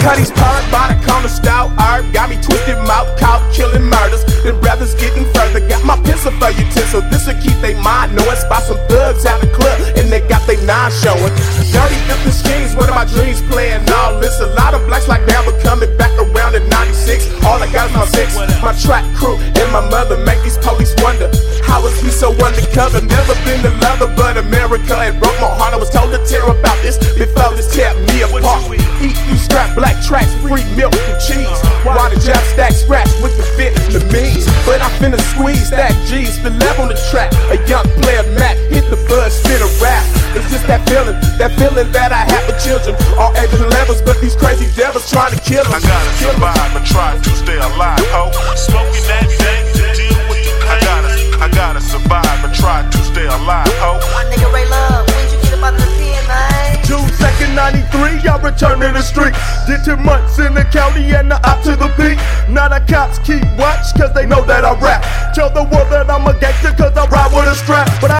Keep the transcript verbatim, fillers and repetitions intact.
Cut these park by the corner style art. Got me twisted mouth, caught killing murders. Then brothers getting further. Got my pencil for utensil. This'll keep they mind knowing. Spot some thugs out the club and they got they nine showing. Dirty fifty schemes, what are my dreams playing? All this, a lot of blacks like now, but coming back around in ninety-six. All I got is my six, my track crew and my mother make these police wonder. How is he so undercover? Never been to lover, but America it broke my heart. I was told to tear about this before this tear me apart. Eat you scrap black tracks, free milk and cheese. While the jab stack scratch with the Vietnamese. But I finna squeeze that G's, the level on the track. A young player Mac hit the buzz, spit a rap. It's just that feeling, that feeling that I have for children. All ages and levels, but these crazy devils trying to kill them. I gotta survive but try to stay alive, ho. Smoking that thing to deal with the pain. I gotta, I gotta survive but try to stay alive, ho. My nigga Ray Love, when'd you get up out of the pen, man? June second, ninety-three, I returned to the street. Did two months in the county and up to the beat. Now the cops keep watch, cause they know that I rap. Tell the world that I'm a gangster, cause I ride with a strap. But I